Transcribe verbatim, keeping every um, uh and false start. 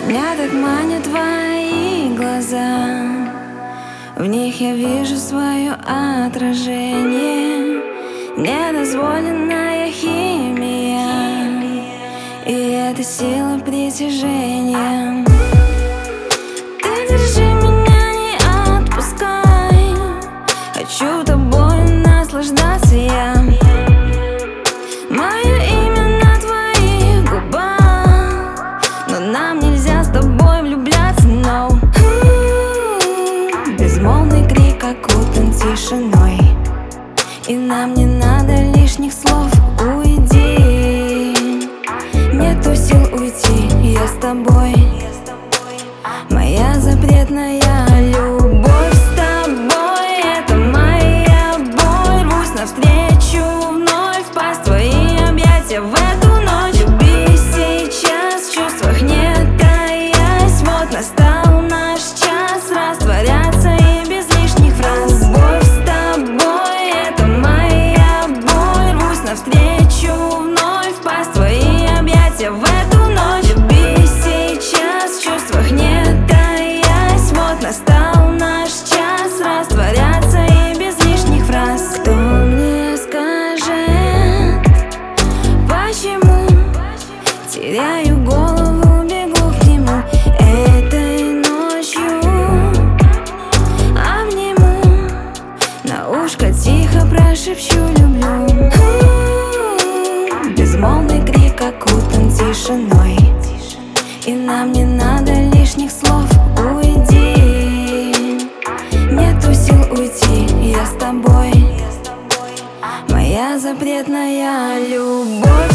Меня так манят твои глаза, в них я вижу свое отражение. Недозволенная химия, и это сила притяжения. Ты держи меня, не отпускай, хочу тобой наслаждаться я. Мое имя на твоих губах, но нам нельзя с тобой влюбляться, no. Безмолвный крик окутан тишиной, и нам не надо лишних слов. Уйди, нету сил уйти, я с тобой. Моя запретная любовь с тобой, это моя боль. Рвусь навстречу вновь, впасть в твои объятия в эту ночь. Люби сейчас, в чувствах не таясь. Вот настал наш час растворяться и без лишних фраз. Любовь с тобой, это моя боль. Рвусь навстречу вновь, впасть в твои объятия в эту ночь. Люби сейчас, в чувствах не таясь. Вот настал наш час растворяться и без лишних фраз. Кто мне скажет, почему теряю голову, бегу к нему этой ночью? Обниму, на ушко тихо прошепчу люблю. Безмолвный крик окутан тишиной, и нам не надо лишних слов. Уйди, нету сил уйти, я с тобой. Моя запретная любовь.